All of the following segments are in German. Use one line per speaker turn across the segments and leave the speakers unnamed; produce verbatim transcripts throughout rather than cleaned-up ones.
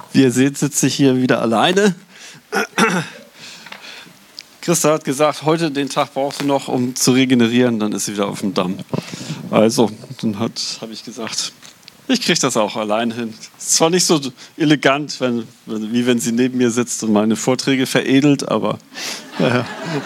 Wie ihr seht, sitze ich hier wieder alleine. Christa hat gesagt, heute den Tag braucht sie noch, um zu regenerieren, dann ist sie wieder auf dem Damm. Also, dann habe ich gesagt, ich kriege das auch allein hin. Ist zwar nicht so elegant, wenn, wie wenn sie neben mir sitzt und meine Vorträge veredelt, aber ja.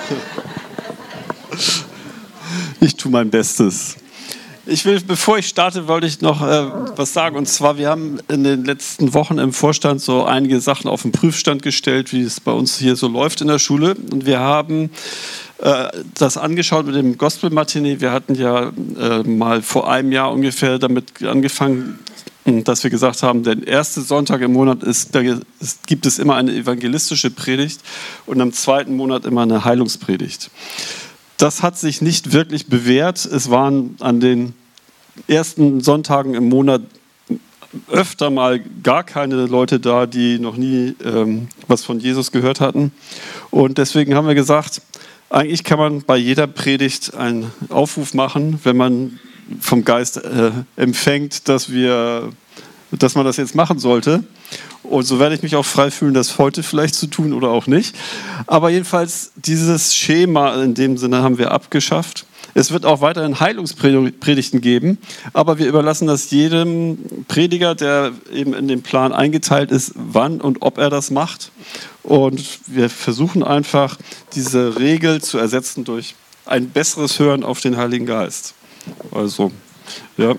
Ich tue mein Bestes. Ich will, bevor ich starte, wollte ich noch äh, was sagen. Und zwar, wir haben in den letzten Wochen im Vorstand so einige Sachen auf den Prüfstand gestellt, wie es bei uns hier so läuft in der Schule. Und wir haben äh, das angeschaut mit dem Gospel-Matinee. Wir hatten ja äh, mal vor einem Jahr ungefähr damit angefangen, dass wir gesagt haben, der erste Sonntag im Monat ist, da ist, gibt es immer eine evangelistische Predigt und am zweiten Monat immer eine Heilungspredigt. Das hat sich nicht wirklich bewährt. Es waren an den ersten Sonntagen im Monat öfter mal gar keine Leute da, die noch nie ähm, was von Jesus gehört hatten. Und deswegen haben wir gesagt, eigentlich kann man bei jeder Predigt einen Aufruf machen, wenn man vom Geist äh, empfängt, dass, wir, dass man das jetzt machen sollte. Und so werde ich mich auch frei fühlen, das heute vielleicht zu tun oder auch nicht. Aber jedenfalls, dieses Schema in dem Sinne haben wir abgeschafft. Es wird auch weiterhin Heilungspredigten geben, aber wir überlassen das jedem Prediger, der eben in den Plan eingeteilt ist, wann und ob er das macht. Und wir versuchen einfach, diese Regel zu ersetzen durch ein besseres Hören auf den Heiligen Geist. Also, ja.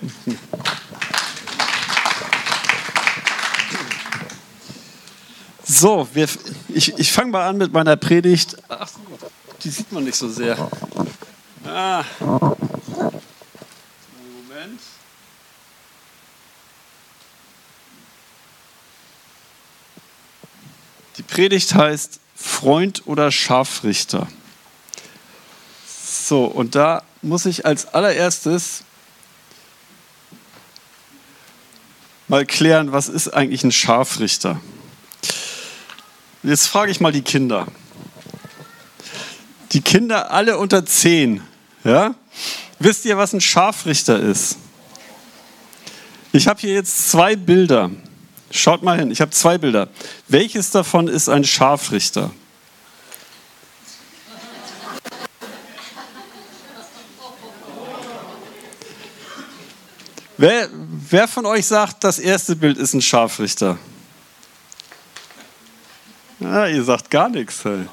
So, wir, ich, ich fange mal an mit meiner Predigt. Ach, die sieht man nicht so sehr. Ah. Moment. Die Predigt heißt Freund oder Scharfrichter. So, und da muss ich als allererstes mal klären, was ist eigentlich ein Scharfrichter? Jetzt frage ich mal die Kinder. Die Kinder alle unter zehn. Ja? Wisst ihr, was ein Scharfrichter ist? Ich habe hier jetzt zwei Bilder. Schaut mal hin, ich habe zwei Bilder. Welches davon ist ein Scharfrichter? Wer, wer von euch sagt, das erste Bild ist ein Scharfrichter? Ja, ihr sagt gar nichts. Hey.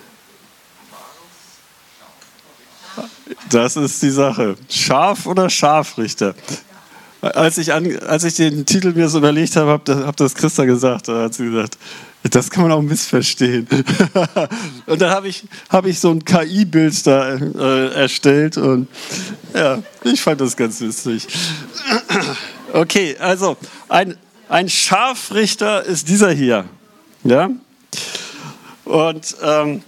Das ist die Sache. Scharf oder Scharfrichter? Als ich, an, als ich den Titel mir so überlegt habe, hat hab das Christa gesagt. Da hat sie gesagt, das kann man auch missverstehen. Und dann habe ich, hab ich so ein K I-Bild da äh, erstellt und ja, ich fand das ganz lustig. Okay, also ein, ein Scharfrichter ist dieser hier. Ja? Und ähm,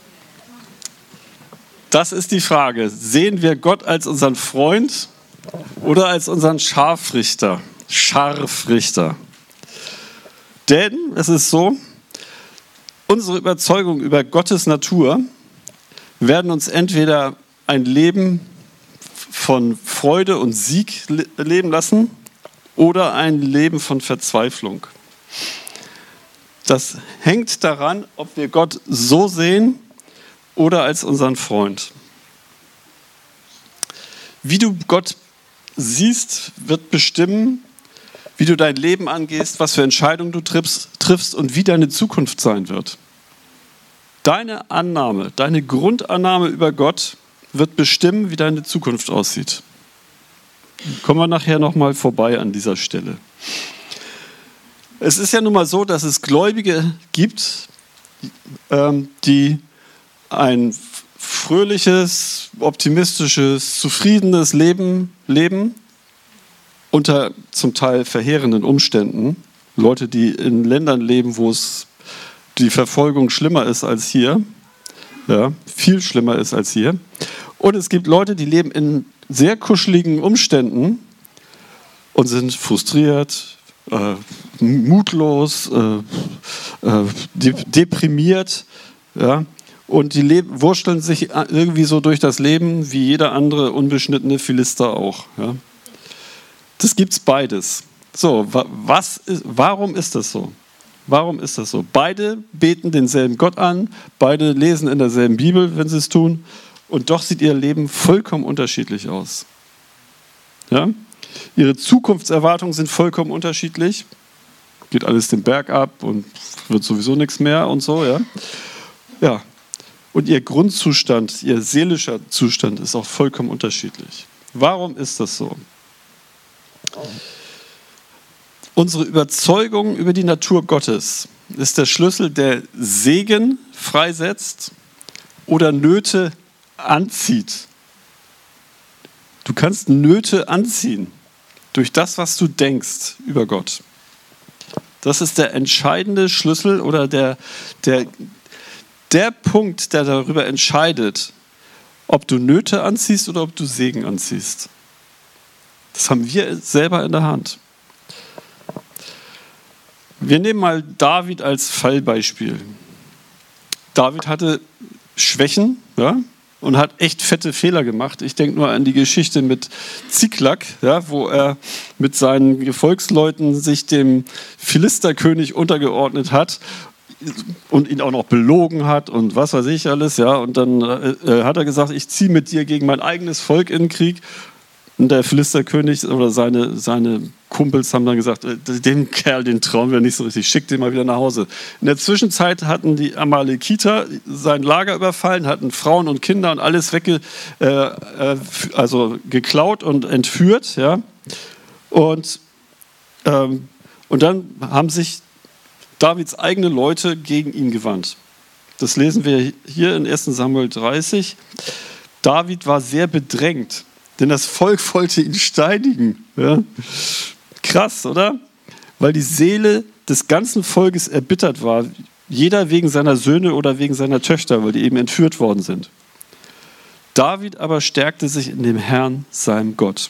das ist die Frage. Sehen wir Gott als unseren Freund oder als unseren Scharfrichter? Scharfrichter. Denn es ist so, unsere Überzeugungen über Gottes Natur werden uns entweder ein Leben von Freude und Sieg leben lassen oder ein Leben von Verzweiflung. Das hängt daran, ob wir Gott so sehen oder als unseren Freund. Wie du Gott siehst, wird bestimmen, wie du dein Leben angehst, was für Entscheidungen du triffst, triffst und wie deine Zukunft sein wird. Deine Annahme, deine Grundannahme über Gott wird bestimmen, wie deine Zukunft aussieht. Kommen wir nachher nochmal vorbei an dieser Stelle. Es ist ja nun mal so, dass es Gläubige gibt, die ein fröhliches, optimistisches, zufriedenes Leben leben, unter zum Teil verheerenden Umständen. Leute, die in Ländern leben, wo es die Verfolgung schlimmer ist als hier, ja, viel schlimmer ist als hier. Und es gibt Leute, die leben in sehr kuscheligen Umständen und sind frustriert, äh, mutlos, äh, äh, de- deprimiert, ja, und die leben, wurschteln sich irgendwie so durch das Leben, wie jeder andere unbeschnittene Philister auch. Ja. Das gibt's beides. So, was ist, warum ist das so? Warum ist das so? Beide beten denselben Gott an, beide lesen in derselben Bibel, wenn sie es tun, und doch sieht ihr Leben vollkommen unterschiedlich aus. Ja? Ihre Zukunftserwartungen sind vollkommen unterschiedlich. Geht alles den Berg ab und wird sowieso nichts mehr und so. Ja? Ja. Und ihr Grundzustand, ihr seelischer Zustand ist auch vollkommen unterschiedlich. Warum ist das so? Unsere Überzeugung über die Natur Gottes ist der Schlüssel, der Segen freisetzt oder Nöte anzieht. Du kannst Nöte anziehen durch das, was du denkst über Gott. Das ist der entscheidende Schlüssel oder der, der, der Punkt, der darüber entscheidet, ob du Nöte anziehst oder ob du Segen anziehst. Das haben wir selber in der Hand. Wir nehmen mal David als Fallbeispiel. David hatte Schwächen, ja, und hat echt fette Fehler gemacht. Ich denke nur an die Geschichte mit Ziklag, ja, wo er mit seinen Gefolgsleuten sich dem Philisterkönig untergeordnet hat und ihn auch noch belogen hat und was weiß ich alles. Ja. Und dann äh, hat er gesagt, ich ziehe mit dir gegen mein eigenes Volk in den Krieg. Und der Philisterkönig oder seine, seine Kumpels haben dann gesagt, dem Kerl, den trauen wir nicht so richtig, schickt den mal wieder nach Hause. In der Zwischenzeit hatten die Amalekiter sein Lager überfallen, hatten Frauen und Kinder und alles wegge, äh, also geklaut und entführt. Ja? Und, ähm, und dann haben sich Davids eigene Leute gegen ihn gewandt. Das lesen wir hier in erster Samuel dreißig. David war sehr bedrängt, denn das Volk wollte ihn steinigen. Ja? Krass, oder? Weil die Seele des ganzen Volkes erbittert war. Jeder wegen seiner Söhne oder wegen seiner Töchter, weil die eben entführt worden sind. David aber stärkte sich in dem Herrn, seinem Gott.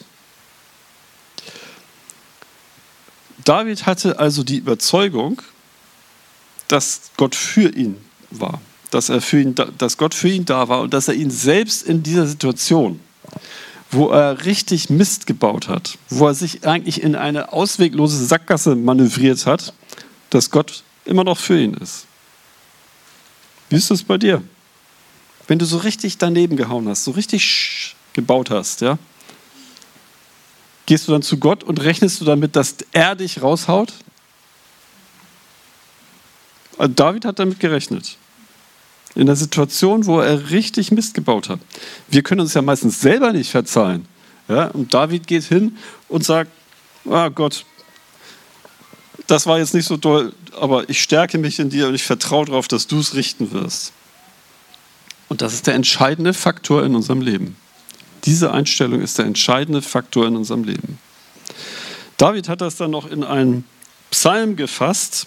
David hatte also die Überzeugung, dass Gott für ihn war. Dass, er für ihn, dass Gott für ihn da war und dass er ihn selbst in dieser Situation, wo er richtig Mist gebaut hat, wo er sich eigentlich in eine ausweglose Sackgasse manövriert hat, dass Gott immer noch für ihn ist. Wie ist das bei dir? Wenn du so richtig daneben gehauen hast, so richtig gebaut hast, ja? Gehst du dann zu Gott und rechnest du damit, dass er dich raushaut? David hat damit gerechnet. In der Situation, wo er richtig Mist gebaut hat. Wir können uns ja meistens selber nicht verzeihen. Ja? Und David geht hin und sagt, ah Gott, das war jetzt nicht so doll, aber ich stärke mich in dir und ich vertraue darauf, dass du es richten wirst. Und das ist der entscheidende Faktor in unserem Leben. Diese Einstellung ist der entscheidende Faktor in unserem Leben. David hat das dann noch in einen Psalm gefasst,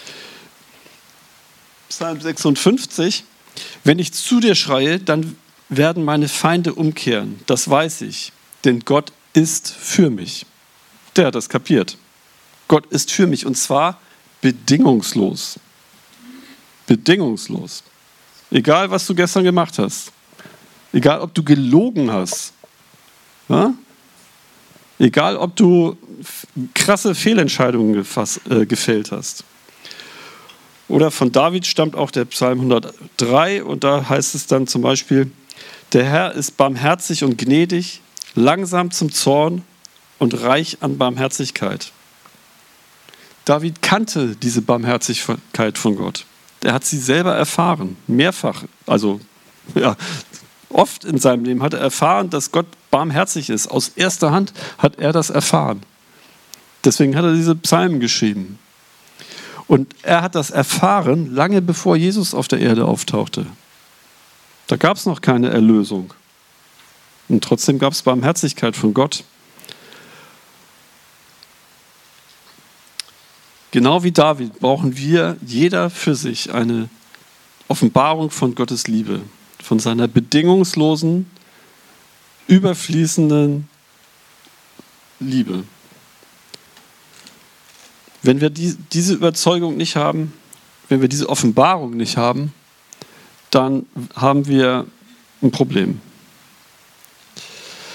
Psalm sechsundfünfzig. Wenn ich zu dir schreie, dann werden meine Feinde umkehren. Das weiß ich, denn Gott ist für mich. Der hat das kapiert. Gott ist für mich und zwar bedingungslos. Bedingungslos. Egal, was du gestern gemacht hast. Egal, ob du gelogen hast. Ja? Egal, ob du krasse Fehlentscheidungen gefasst, äh, gefällt hast. Oder von David stammt auch der Psalm hundertdrei und da heißt es dann zum Beispiel, der Herr ist barmherzig und gnädig, langsam zum Zorn und reich an Barmherzigkeit. David kannte diese Barmherzigkeit von Gott. Er hat sie selber erfahren, mehrfach, also ja, oft in seinem Leben hat er erfahren, dass Gott barmherzig ist. Aus erster Hand hat er das erfahren. Deswegen hat er diese Psalmen geschrieben. Und er hat das erfahren, lange bevor Jesus auf der Erde auftauchte. Da gab es noch keine Erlösung. Und trotzdem gab es Barmherzigkeit von Gott. Genau wie David brauchen wir jeder für sich eine Offenbarung von Gottes Liebe, von seiner bedingungslosen, überfließenden Liebe. Wenn wir die, diese Überzeugung nicht haben, wenn wir diese Offenbarung nicht haben, dann haben wir ein Problem.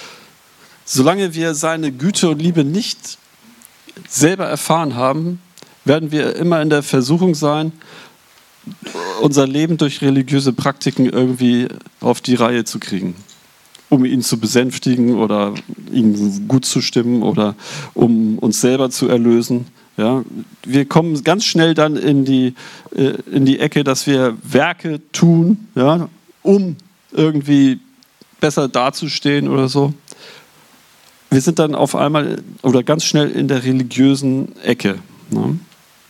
Solange wir seine Güte und Liebe nicht selber erfahren haben, werden wir immer in der Versuchung sein, unser Leben durch religiöse Praktiken irgendwie auf die Reihe zu kriegen, um ihn zu besänftigen oder ihm gut zu stimmen oder um uns selber zu erlösen. Ja, wir kommen ganz schnell dann in die, in die Ecke, dass wir Werke tun, ja, um irgendwie besser dazustehen oder so. Wir sind dann auf einmal oder ganz schnell in der religiösen Ecke. Ne?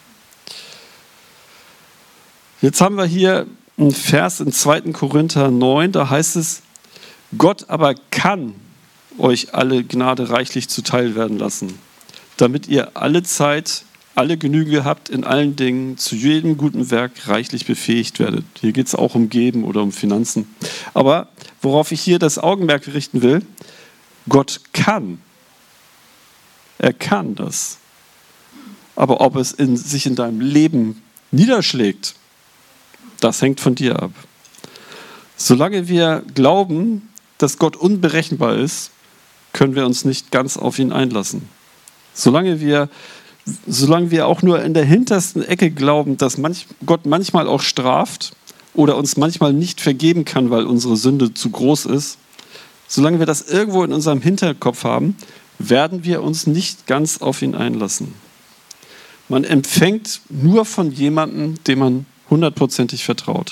Jetzt haben wir hier einen Vers in zweiten Korinther neun, da heißt es, Gott aber kann euch alle Gnade reichlich zuteil werden lassen, damit ihr alle Zeit, alle Genüge habt in allen Dingen, zu jedem guten Werk reichlich befähigt werdet. Hier geht es auch um Geben oder um Finanzen. Aber worauf ich hier das Augenmerk richten will, Gott kann. Er kann das. Aber ob es in, sich in deinem Leben niederschlägt, das hängt von dir ab. Solange wir glauben, dass Gott unberechenbar ist, können wir uns nicht ganz auf ihn einlassen. Solange wir, solange wir auch nur in der hintersten Ecke glauben, dass manch, Gott manchmal auch straft oder uns manchmal nicht vergeben kann, weil unsere Sünde zu groß ist, solange wir das irgendwo in unserem Hinterkopf haben, werden wir uns nicht ganz auf ihn einlassen. Man empfängt nur von jemandem, dem man hundertprozentig vertraut.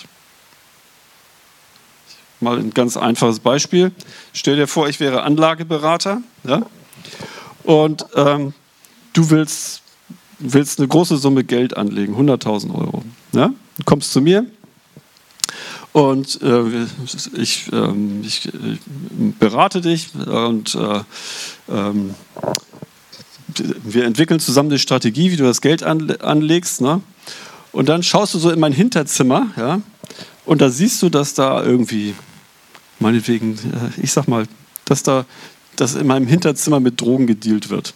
Mal ein ganz einfaches Beispiel. Stell dir vor, ich wäre Anlageberater, ja? Und ähm, du willst, willst eine große Summe Geld anlegen, hunderttausend Euro. Ja? Du kommst zu mir und äh, ich, äh, ich berate dich und äh, ähm, wir entwickeln zusammen eine Strategie, wie du das Geld anlegst. Ne? Und dann schaust du so in mein Hinterzimmer, ja, und da siehst du, dass da irgendwie, meinetwegen, ich sag mal, dass da dass in meinem Hinterzimmer mit Drogen gedealt wird.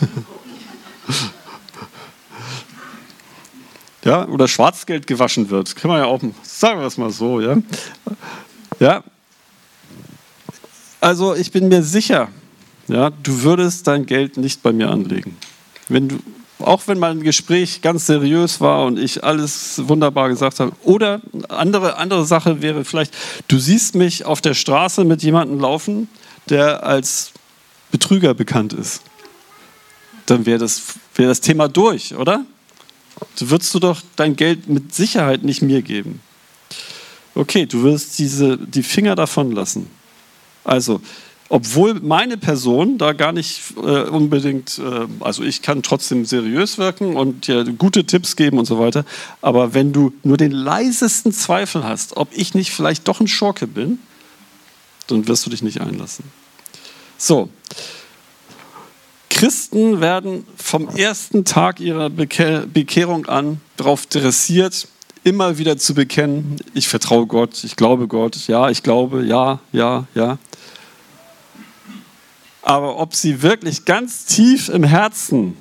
Ja, oder Schwarzgeld gewaschen wird. Kann man ja auch, sagen wir es mal so, ja. Ja. Also ich bin mir sicher, ja, du würdest dein Geld nicht bei mir anlegen. Wenn du Auch wenn mein Gespräch ganz seriös war und ich alles wunderbar gesagt habe. Oder andere, andere Sache wäre vielleicht, du siehst mich auf der Straße mit jemandem laufen, der als Betrüger bekannt ist. Dann wäre das, wär das Thema durch, oder? Du würdest du doch dein Geld mit Sicherheit nicht mir geben. Okay, du wirst diese, die Finger davon lassen. Also, obwohl meine Person da gar nicht äh, unbedingt, äh, also ich kann trotzdem seriös wirken und dir gute Tipps geben und so weiter, aber wenn du nur den leisesten Zweifel hast, ob ich nicht vielleicht doch ein Schurke bin, dann wirst du dich nicht einlassen. So, Christen werden vom ersten Tag ihrer Bekehr- Bekehrung an darauf dressiert, immer wieder zu bekennen, ich vertraue Gott, ich glaube Gott, ja, ich glaube, ja, ja, ja. Aber ob sie wirklich ganz tief im Herzen,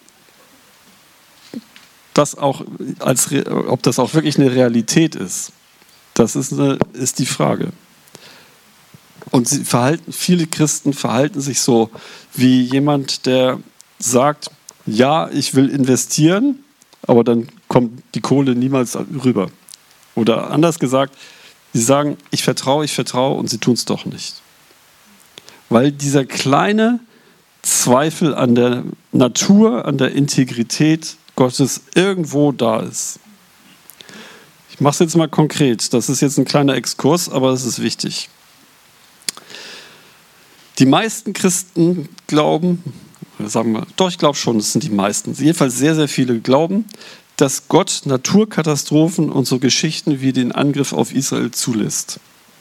das auch als, ob das auch wirklich eine Realität ist, das ist, eine, ist die Frage. Und sie verhalten, viele Christen verhalten sich so wie jemand, der sagt, ja, ich will investieren, aber dann kommt die Kohle niemals rüber. Oder anders gesagt, sie sagen, ich vertraue, ich vertraue und sie tun es doch nicht. Weil dieser kleine Zweifel an der Natur, an der Integrität Gottes irgendwo da ist. Ich mache es jetzt mal konkret. Das ist jetzt ein kleiner Exkurs, aber es ist wichtig. Die meisten Christen glauben, sagen wir, doch ich glaube schon, das sind die meisten, jedenfalls sehr, sehr viele glauben, dass Gott Naturkatastrophen und so Geschichten wie den Angriff auf Israel zulässt.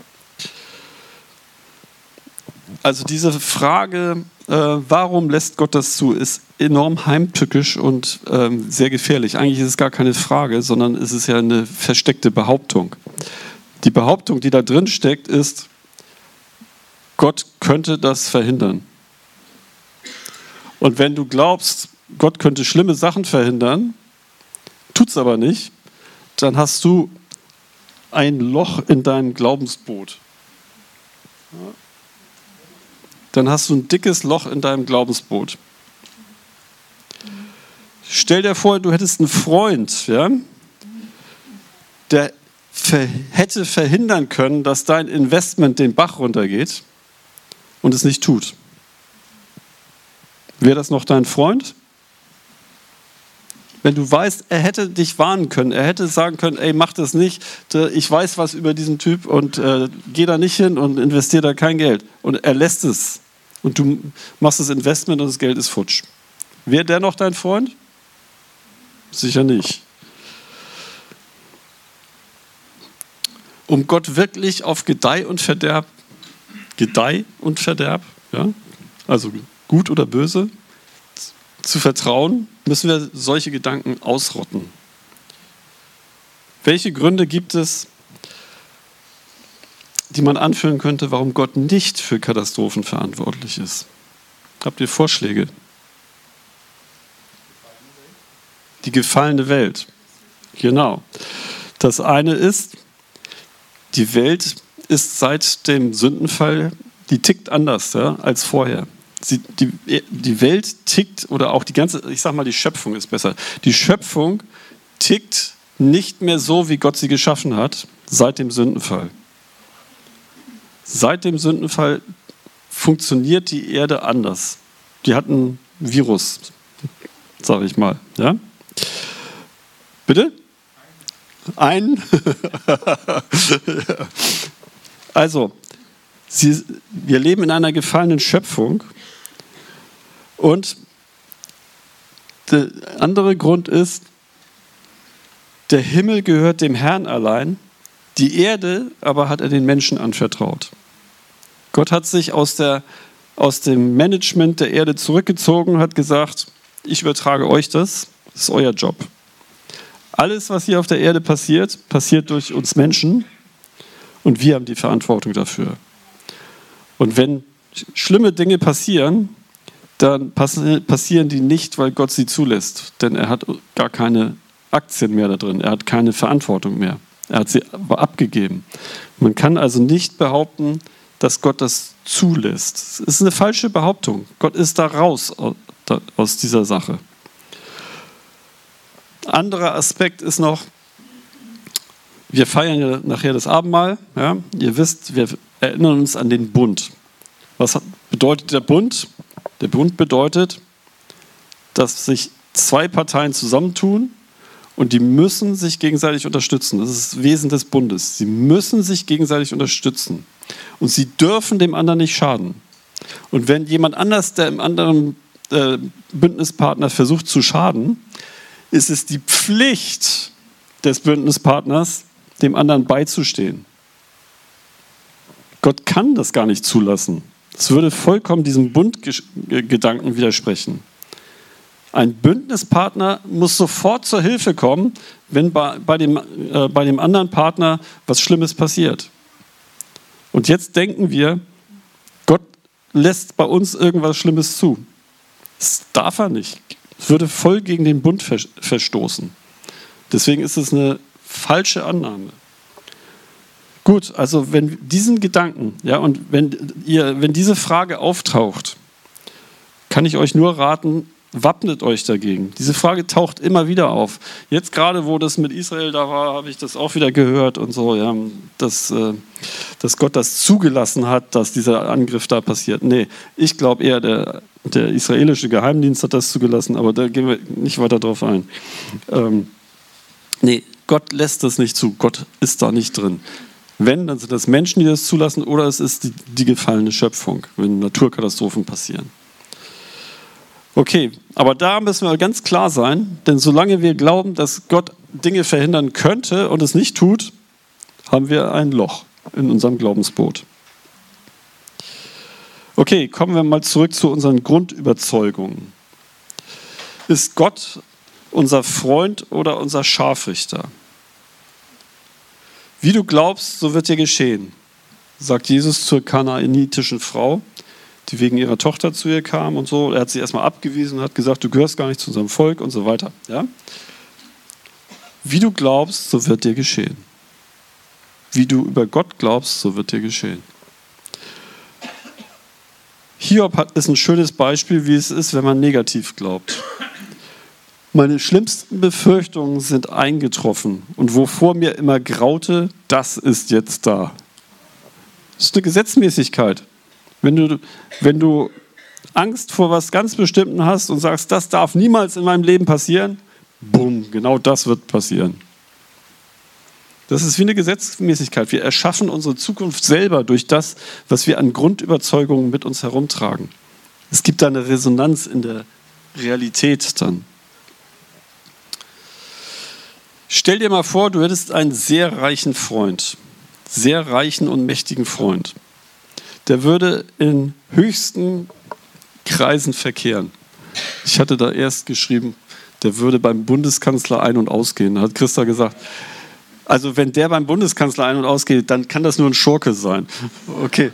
Also diese Frage, äh, warum lässt Gott das zu, ist enorm heimtückisch und ähm, sehr gefährlich. Eigentlich ist es gar keine Frage, sondern es ist ja eine versteckte Behauptung. Die Behauptung, die da drin steckt, ist, Gott könnte das verhindern. Und wenn du glaubst, Gott könnte schlimme Sachen verhindern, tut es aber nicht, dann hast du ein Loch in deinem Glaubensboot. Ja. Dann hast du ein dickes Loch in deinem Glaubensboot. Stell dir vor, du hättest einen Freund, ja, der ver- hätte verhindern können, dass dein Investment den Bach runtergeht und es nicht tut. Wäre das noch dein Freund? Wenn du weißt, er hätte dich warnen können, er hätte sagen können, ey, mach das nicht, ich weiß was über diesen Typ und äh, geh da nicht hin und investiere da kein Geld. Und er lässt es und du machst das Investment und das Geld ist futsch. Wäre der noch dein Freund? Sicher nicht. Um Gott wirklich auf Gedeih und Verderb, Gedeih und Verderb, ja, also gut oder böse, zu vertrauen, müssen wir solche Gedanken ausrotten. Welche Gründe gibt es, die man anführen könnte, warum Gott nicht für Katastrophen verantwortlich ist? Habt ihr Vorschläge? Die gefallene Welt. Genau. Das eine ist, die Welt ist seit dem Sündenfall, die tickt anders, ja, als vorher. Sie, die, die Welt tickt, oder auch die ganze, ich sag mal, die Schöpfung ist besser. Die Schöpfung tickt nicht mehr so, wie Gott sie geschaffen hat, seit dem Sündenfall. Seit dem Sündenfall funktioniert die Erde anders. Die hat ein Virus, sage ich mal. Ja? Bitte? Ein? Also, sie, wir leben in einer gefallenen Schöpfung. Und der andere Grund ist, der Himmel gehört dem Herrn allein, die Erde aber hat er den Menschen anvertraut. Gott hat sich aus, der, aus dem Management der Erde zurückgezogen und hat gesagt, ich übertrage euch das, das ist euer Job. Alles, was hier auf der Erde passiert, passiert durch uns Menschen und wir haben die Verantwortung dafür. Und wenn schlimme Dinge passieren, dann passieren die nicht, weil Gott sie zulässt. Denn er hat gar keine Aktien mehr da drin. Er hat keine Verantwortung mehr. Er hat sie abgegeben. Man kann also nicht behaupten, dass Gott das zulässt. Es ist eine falsche Behauptung. Gott ist da raus aus dieser Sache. Anderer Aspekt ist noch, wir feiern ja nachher das Abendmahl. Ja? Ihr wisst, wir erinnern uns an den Bund. Was bedeutet der Bund? Der Bund bedeutet, dass sich zwei Parteien zusammentun und die müssen sich gegenseitig unterstützen. Das ist das Wesen des Bundes. Sie müssen sich gegenseitig unterstützen. Und sie dürfen dem anderen nicht schaden. Und wenn jemand anders, der im anderen äh, Bündnispartner versucht zu schaden, ist es die Pflicht des Bündnispartners, dem anderen beizustehen. Gott kann das gar nicht zulassen. Das würde vollkommen diesem Bundgedanken widersprechen. Ein Bündnispartner muss sofort zur Hilfe kommen, wenn bei, bei, dem, äh, bei dem anderen Partner was Schlimmes passiert. Und jetzt denken wir, Gott lässt bei uns irgendwas Schlimmes zu. Das darf er nicht. Es würde voll gegen den Bund verstoßen. Deswegen ist es eine falsche Annahme. Gut, also wenn diesen Gedanken, ja, und wenn ihr, wenn diese Frage auftaucht, kann ich euch nur raten, wappnet euch dagegen. Diese Frage taucht immer wieder auf. Jetzt gerade, wo das mit Israel da war, habe ich das auch wieder gehört und so, ja, dass, äh, dass Gott das zugelassen hat, dass dieser Angriff da passiert. Nee, ich glaube eher, der, der israelische Geheimdienst hat das zugelassen, aber da gehen wir nicht weiter drauf ein. Ähm, nee, Gott lässt das nicht zu. Gott ist da nicht drin. Wenn, dann sind das Menschen, die das zulassen, oder es ist die, die gefallene Schöpfung, wenn Naturkatastrophen passieren. Okay, aber da müssen wir ganz klar sein, denn solange wir glauben, dass Gott Dinge verhindern könnte und es nicht tut, haben wir ein Loch in unserem Glaubensboot. Okay, kommen wir mal zurück zu unseren Grundüberzeugungen. Ist Gott unser Freund oder unser Scharfrichter? Wie du glaubst, so wird dir geschehen, sagt Jesus zur kanaanitischen Frau, die wegen ihrer Tochter zu ihr kam und so. Er hat sie erstmal abgewiesen und hat gesagt, du gehörst gar nicht zu unserem Volk und so weiter. Ja? Wie du glaubst, so wird dir geschehen. Wie du über Gott glaubst, so wird dir geschehen. Hiob ist ein schönes Beispiel, wie es ist, wenn man negativ glaubt. Meine schlimmsten Befürchtungen sind eingetroffen und wovor mir immer graute, das ist jetzt da. Das ist eine Gesetzmäßigkeit. Wenn du, wenn du Angst vor was ganz Bestimmten hast und sagst, das darf niemals in meinem Leben passieren, bumm, genau das wird passieren. Das ist wie eine Gesetzmäßigkeit. Wir erschaffen unsere Zukunft selber durch das, was wir an Grundüberzeugungen mit uns herumtragen. Es gibt da eine Resonanz in der Realität dann. Stell dir mal vor, du hättest einen sehr reichen Freund, sehr reichen und mächtigen Freund. Der würde in höchsten Kreisen verkehren. Ich hatte da erst geschrieben, der würde beim Bundeskanzler ein- und ausgehen. Da hat Christa gesagt, also wenn der beim Bundeskanzler ein- und ausgeht, dann kann das nur ein Schurke sein. Okay.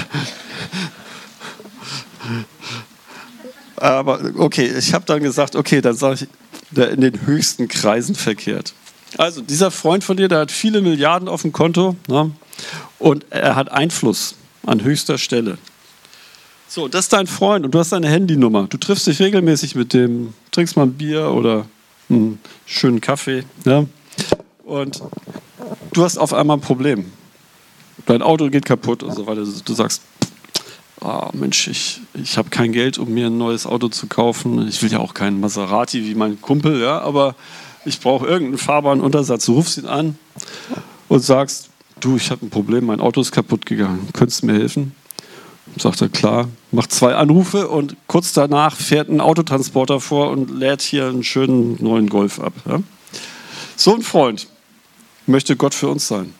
Aber okay, ich habe dann gesagt, okay, dann sage ich, der in den höchsten Kreisen verkehrt. Also dieser Freund von dir, der hat viele Milliarden auf dem Konto, ne? Und er hat Einfluss an höchster Stelle. So, das ist dein Freund und du hast seine Handynummer. Du triffst dich regelmäßig mit dem, trinkst mal ein Bier oder einen schönen Kaffee. Ja? Und du hast auf einmal ein Problem. Dein Auto geht kaputt und so weiter. Du sagst, oh Mensch, ich, ich habe kein Geld, um mir ein neues Auto zu kaufen. Ich will ja auch keinen Maserati wie mein Kumpel, ja, aber ich brauche irgendeinen fahrbaren Untersatz. Du rufst ihn an und sagst, du, ich habe ein Problem, mein Auto ist kaputt gegangen. Könntest du mir helfen? Sagt er, klar. Macht zwei Anrufe und kurz danach fährt ein Autotransporter vor und lädt hier einen schönen neuen Golf ab. Ja? So ein Freund möchte Gott für uns sein.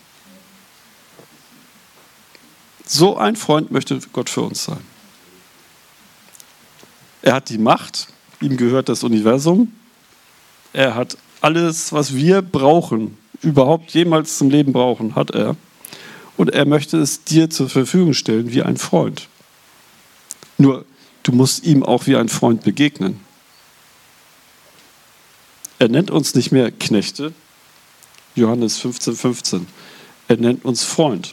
So ein Freund möchte Gott für uns sein. Er hat die Macht, ihm gehört das Universum. Er hat alles, was wir brauchen, überhaupt jemals zum Leben brauchen, hat er. Und er möchte es dir zur Verfügung stellen wie ein Freund. Nur, du musst ihm auch wie ein Freund begegnen. Er nennt uns nicht mehr Knechte, Johannes fünfzehn fünfzehn. Er nennt uns Freund.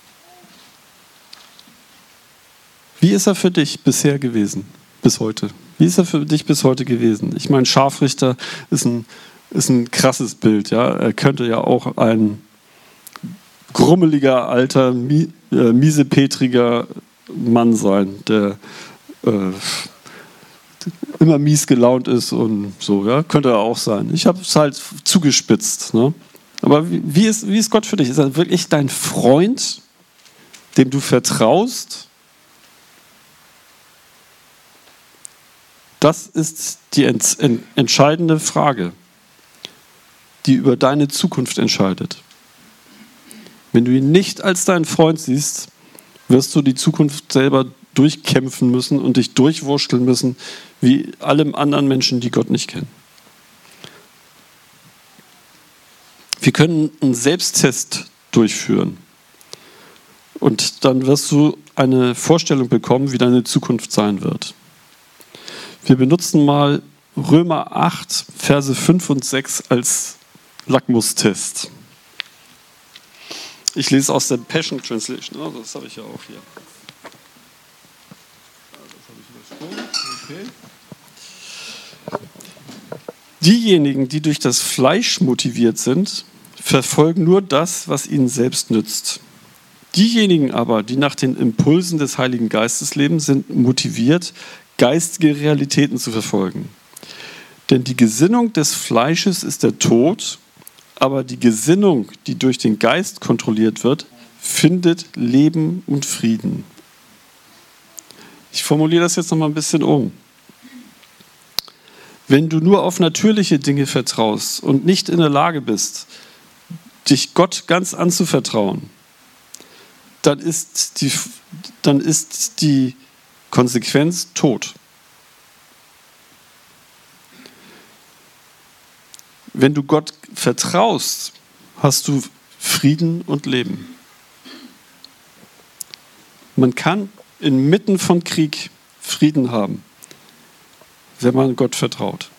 Wie ist er für dich bisher gewesen, bis heute? Wie ist er für dich bis heute gewesen? Ich meine, Scharfrichter ist ein, ist ein krasses Bild. Ja? Er könnte ja auch ein grummeliger, alter, mie, äh, miesepetriger Mann sein, der äh, immer mies gelaunt ist und so. Ja? Könnte er auch sein. Ich habe es halt zugespitzt. Ne? Aber wie, wie, ist, wie ist Gott für dich? Ist er wirklich dein Freund, dem du vertraust? Das ist die ent, ent, entscheidende Frage, die über deine Zukunft entscheidet. Wenn du ihn nicht als deinen Freund siehst, wirst du die Zukunft selber durchkämpfen müssen und dich durchwurschteln müssen, wie alle anderen Menschen, die Gott nicht kennen. Wir können einen Selbsttest durchführen. Und dann wirst du eine Vorstellung bekommen, wie deine Zukunft sein wird. Wir benutzen mal Römer acht, Verse fünf und sechs als Lackmustest. Ich lese aus der Passion Translation. Oh, das habe ich ja auch hier. Das habe ich übersprungen. Okay. Diejenigen, die durch das Fleisch motiviert sind, verfolgen nur das, was ihnen selbst nützt. Diejenigen aber, die nach den Impulsen des Heiligen Geistes leben, sind motiviert, geistige Realitäten zu verfolgen. Denn die Gesinnung des Fleisches ist der Tod, aber die Gesinnung, die durch den Geist kontrolliert wird, findet Leben und Frieden. Ich formuliere das jetzt noch mal ein bisschen um. Wenn du nur auf natürliche Dinge vertraust und nicht in der Lage bist, dich Gott ganz anzuvertrauen, dann ist die, dann ist die Konsequenz Tod. Wenn du Gott vertraust, hast du Frieden und Leben. Man kann inmitten von Krieg Frieden haben, wenn man Gott vertraut.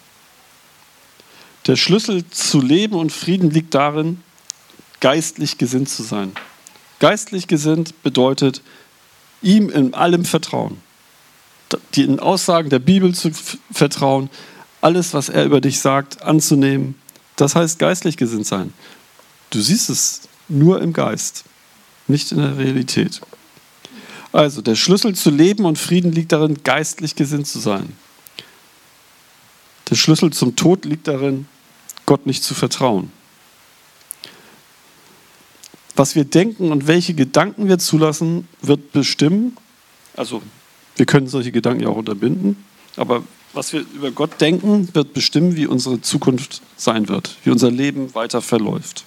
Der Schlüssel zu Leben und Frieden liegt darin, geistlich gesinnt zu sein. Geistlich gesinnt bedeutet, ihm in allem vertrauen. Den Aussagen der Bibel zu vertrauen, alles, was er über dich sagt, anzunehmen. Das heißt geistlich gesinnt sein. Du siehst es nur im Geist, nicht in der Realität. Also der Schlüssel zu Leben und Frieden liegt darin, geistlich gesinnt zu sein. Der Schlüssel zum Tod liegt darin, Gott nicht zu vertrauen. Was wir denken und welche Gedanken wir zulassen, wird bestimmen, also wir können solche Gedanken ja auch unterbinden, aber was wir über Gott denken, wird bestimmen, wie unsere Zukunft sein wird, wie unser Leben weiter verläuft.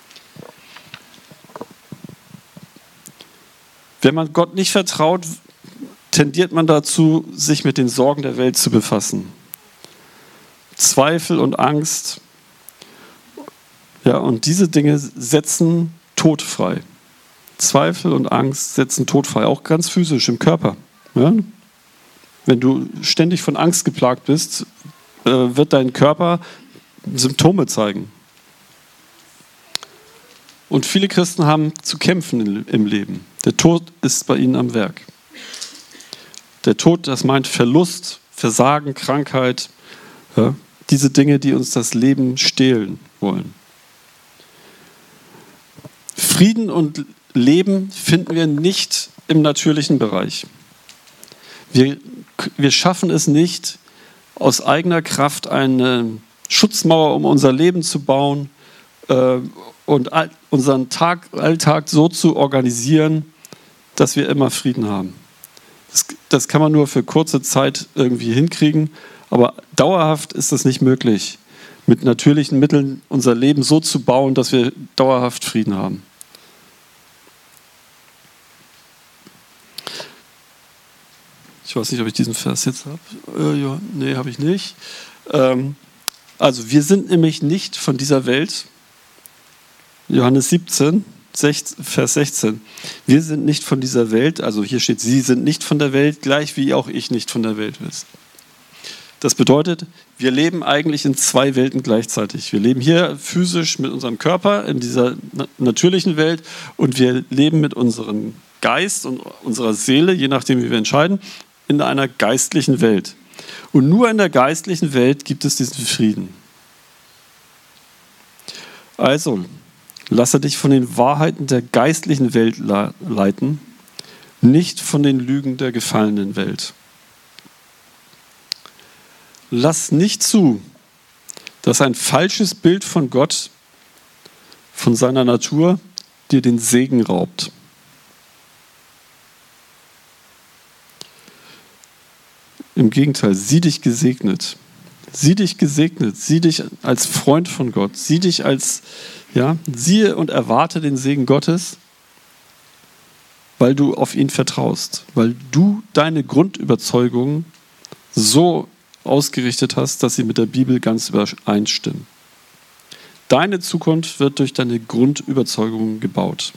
Wenn man Gott nicht vertraut, tendiert man dazu, sich mit den Sorgen der Welt zu befassen. Zweifel und Angst, ja, und diese Dinge setzen Tod frei. Zweifel und Angst setzen Tod frei, auch ganz physisch im Körper. Ja? Wenn du ständig von Angst geplagt bist, äh, wird dein Körper Symptome zeigen. Und viele Christen haben zu kämpfen im Leben. Der Tod ist bei ihnen am Werk. Der Tod, das meint Verlust, Versagen, Krankheit, ja, diese Dinge, die uns das Leben stehlen wollen. Frieden und Leben finden wir nicht im natürlichen Bereich. Wir, wir schaffen es nicht, aus eigener Kraft eine Schutzmauer um unser Leben zu bauen äh, und all, unseren Tag, Alltag so zu organisieren, dass wir immer Frieden haben. Das, das kann man nur für kurze Zeit irgendwie hinkriegen, aber dauerhaft ist das nicht möglich, mit natürlichen Mitteln unser Leben so zu bauen, dass wir dauerhaft Frieden haben. Ich weiß nicht, ob ich diesen Vers jetzt habe. Äh, ja, nee, habe ich nicht. Ähm, also wir sind nämlich nicht von dieser Welt. Johannes siebzehn, Vers sechzehn. Wir sind nicht von dieser Welt, also hier steht, sie sind nicht von der Welt, gleich wie auch ich nicht von der Welt bin. Das bedeutet, wir leben eigentlich in zwei Welten gleichzeitig. Wir leben hier physisch mit unserem Körper in dieser natürlichen Welt und wir leben mit unserem Geist und unserer Seele, je nachdem, wie wir entscheiden, in einer geistlichen Welt. Und nur in der geistlichen Welt gibt es diesen Frieden. Also, lasse dich von den Wahrheiten der geistlichen Welt leiten, nicht von den Lügen der gefallenen Welt. Lass nicht zu, dass ein falsches Bild von Gott, von seiner Natur, dir den Segen raubt. Im Gegenteil, sieh dich gesegnet. Sieh dich gesegnet. Sieh dich als Freund von Gott. Sieh dich als, ja, siehe und erwarte den Segen Gottes, weil du auf ihn vertraust. Weil du deine Grundüberzeugungen so ausgerichtet hast, dass sie mit der Bibel ganz übereinstimmen. Deine Zukunft wird durch deine Grundüberzeugungen gebaut.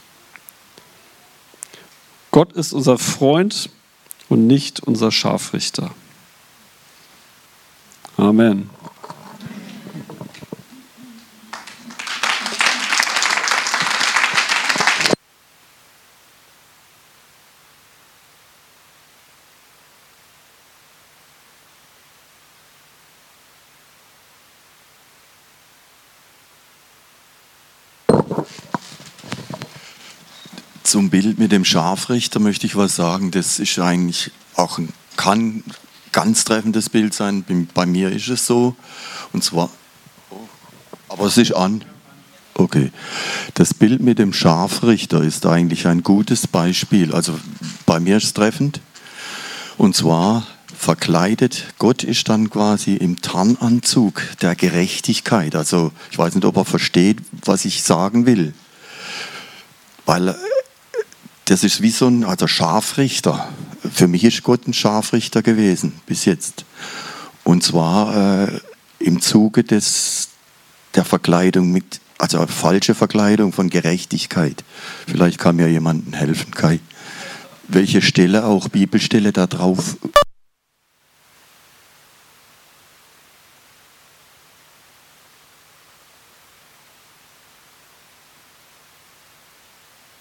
Gott ist unser Freund und nicht unser Scharfrichter. Amen.
Zum Bild mit dem Scharfrichter möchte ich was sagen. Das ist eigentlich auch ein, kann ganz treffendes Bild sein. Bei mir ist es so. Und zwar, aber es ist an. Okay. Das Bild mit dem Scharfrichter ist eigentlich ein gutes Beispiel. Also bei mir ist es treffend. Und zwar verkleidet, Gott ist dann quasi im Tarnanzug der Gerechtigkeit. Also ich weiß nicht, ob er versteht, was ich sagen will. Weil das ist wie so ein also Scharfrichter. Für mich ist Gott ein Scharfrichter gewesen, bis jetzt. Und zwar äh, im Zuge des, der Verkleidung, mit, also falsche Verkleidung von Gerechtigkeit. Vielleicht kann mir jemandem helfen, Kai. Welche Stelle, auch Bibelstelle, da drauf?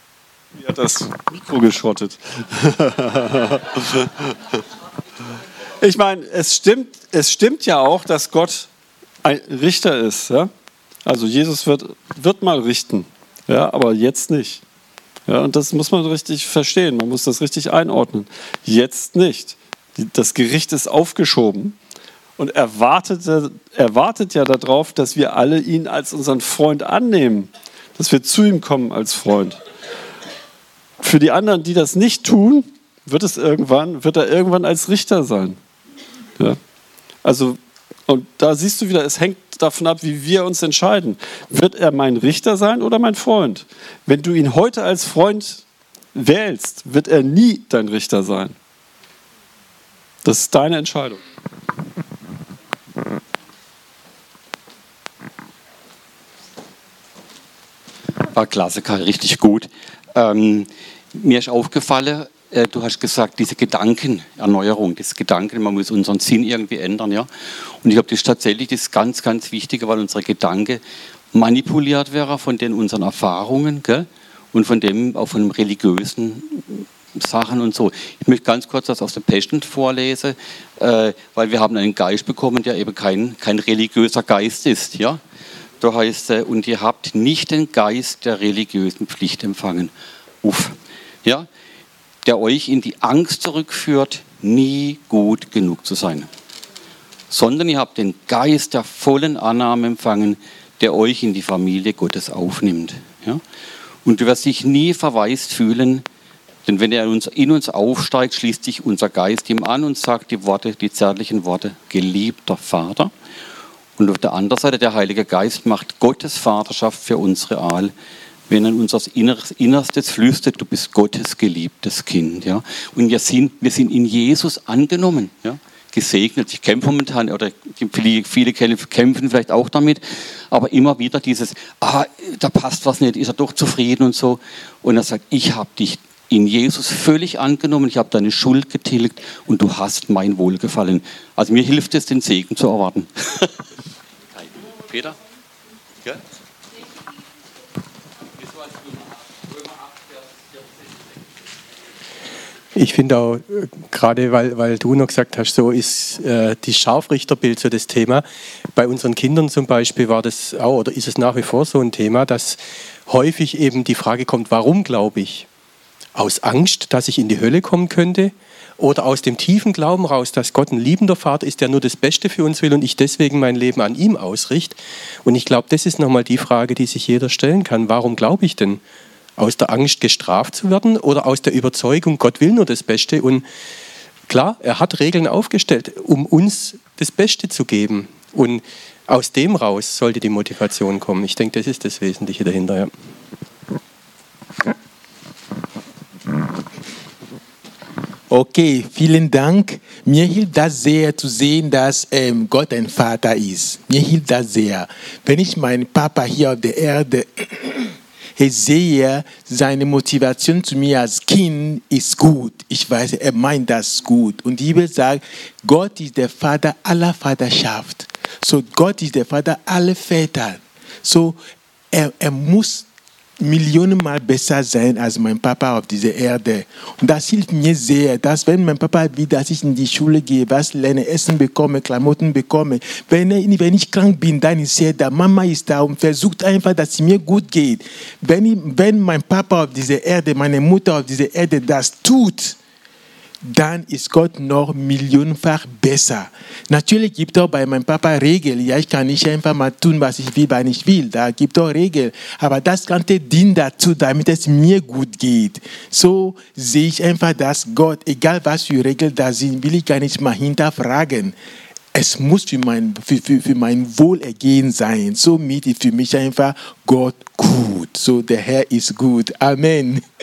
Wie hat das Mikro geschrottet? Ich meine, es stimmt, es stimmt ja auch, dass Gott ein Richter ist. Ja? Also Jesus wird, wird mal richten, ja, aber jetzt nicht. Ja, und das muss man richtig verstehen, man muss das richtig einordnen. Jetzt nicht. Das Gericht ist aufgeschoben und er wartet, er wartet ja darauf, dass wir alle ihn als unseren Freund annehmen, dass wir zu ihm kommen als Freund. Für die anderen, die das nicht tun, wird es irgendwann, wird er irgendwann als Richter sein. Ja? Also, und da siehst du wieder, es hängt davon ab, wie wir uns entscheiden. Wird er mein Richter sein oder mein Freund? Wenn du ihn heute als Freund wählst, wird er nie dein Richter sein. Das ist deine Entscheidung.
War klasse, Karl, richtig gut. Ähm, mir ist aufgefallen, äh, du hast gesagt, diese Gedankenerneuerung, das Gedanken, man muss unseren Sinn irgendwie ändern. Ja? Und ich glaube, das ist tatsächlich das ganz, ganz Wichtige, weil unsere Gedanken manipuliert werden von den unseren Erfahrungen, gell? Und von dem, auch von dem religiösen Sachen und so. Ich möchte ganz kurz das aus dem Passion vorlesen, äh, weil wir haben einen Geist bekommen, der eben kein, kein religiöser Geist ist. Ja? Da heißt es, und ihr habt nicht den Geist der religiösen Pflicht empfangen, uff, ja? Der euch in die Angst zurückführt, nie gut genug zu sein. Sondern ihr habt den Geist der vollen Annahme empfangen, der euch in die Familie Gottes aufnimmt. Ja? Und du wirst dich nie verwaist fühlen, denn wenn er in uns aufsteigt, schließt sich unser Geist ihm an und sagt die Worte, die zärtlichen Worte, geliebter Vater. Und auf der anderen Seite, der Heilige Geist macht Gottes Vaterschaft für uns real, wenn er in unser Innerstes flüstert, du bist Gottes geliebtes Kind. Ja? Und wir sind, wir sind in Jesus angenommen, ja? Gesegnet. Ich kämpfe momentan, oder viele, viele kämpfen vielleicht auch damit, aber immer wieder dieses, ah, da passt was nicht, ist er doch zufrieden und so. Und er sagt, ich habe dich in Jesus völlig angenommen, ich habe deine Schuld getilgt und du hast mein Wohlgefallen. Also mir hilft es, den Segen zu erwarten. Peter? Ja?
Ich finde auch, gerade weil, weil du noch gesagt hast, so ist äh, die Scharfrichterbild so das Thema. Bei unseren Kindern zum Beispiel war das auch, oder ist es nach wie vor so ein Thema, dass häufig eben die Frage kommt, warum glaube ich? Aus Angst, dass ich in die Hölle kommen könnte? Oder aus dem tiefen Glauben raus, dass Gott ein liebender Vater ist, der nur das Beste für uns will und ich deswegen mein Leben an ihm ausrichte? Und ich glaube, das ist nochmal die Frage, die sich jeder stellen kann. Warum glaube ich denn? Aus der Angst gestraft zu werden oder aus der Überzeugung, Gott will nur das Beste? Und klar, er hat Regeln aufgestellt, um uns das Beste zu geben. Und aus dem raus sollte die Motivation kommen. Ich denke, das ist das Wesentliche dahinter. Ja.
Okay, vielen Dank. Mir hilft das sehr zu sehen, dass ähm, Gott ein Vater ist. Mir hilft das sehr. Wenn ich meinen Papa hier auf der Erde ich sehe, seine Motivation zu mir als Kind ist gut. Ich weiß, er meint das gut. Und die Bibel sagt, Gott ist der Vater aller Vaterschaft. So, Gott ist der Vater aller Väter. So, er, er muss Millionenmal besser sein als mein Papa auf dieser Erde. Und das hilft mir sehr, dass wenn mein Papa will, dass ich in die Schule gehe, was lerne, Essen bekomme, Klamotten bekomme. Wenn, wenn ich krank bin, dann ist er da. Mama ist da und versucht einfach, dass es mir gut geht. Wenn, ich, wenn mein Papa auf dieser Erde, meine Mutter auf dieser Erde das tut, dann ist Gott noch millionenfach besser. Natürlich gibt es auch bei meinem Papa Regeln. Ja, ich kann nicht einfach mal tun, was ich will, wann ich will. Da gibt es auch Regeln. Aber das Ganze dient dazu, damit es mir gut geht. So sehe ich einfach, dass Gott, egal was für Regeln da sind, will ich gar nicht mal hinterfragen. Es muss für mein, für, für, für mein Wohlergehen sein. Somit ist für mich einfach Gott gut. So, der Herr ist gut. Amen.